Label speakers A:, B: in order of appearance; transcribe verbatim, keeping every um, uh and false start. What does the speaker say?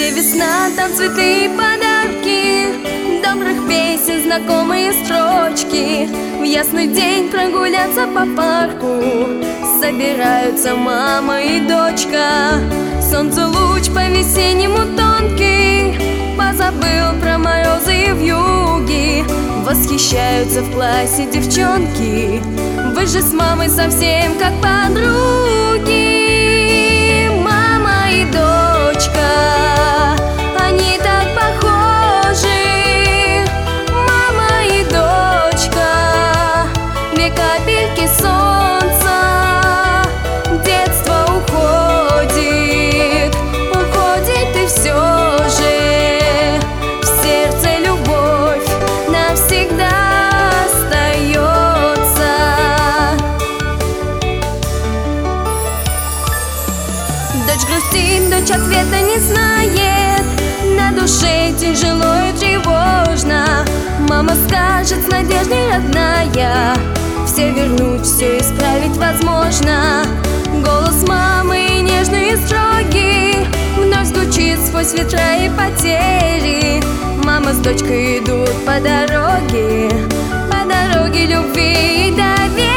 A: где весна, там цветы и подарки, добрых песен, знакомые строчки. В ясный день прогуляться по парку собираются мама и дочка. Солнце луч по-весеннему тонкий позабыл про морозы и вьюги. Восхищаются в классе девчонки, вы же с мамой совсем как подруги. Мама и дочка, они так похожи. Мама и дочка, две капельки солнца. Детство уходит, уходит и все же в сердце любовь навсегда остается. Дочь грустит, дочь ответа не знает, на душе тяжело и тревожно. Мама скажет с надеждой родная, все вернуть, все исправить возможно. Голос мамы нежный и строгий вновь звучит сквозь ветра и потери. Мама с дочкой идут по дороге, по дороге любви и доверия.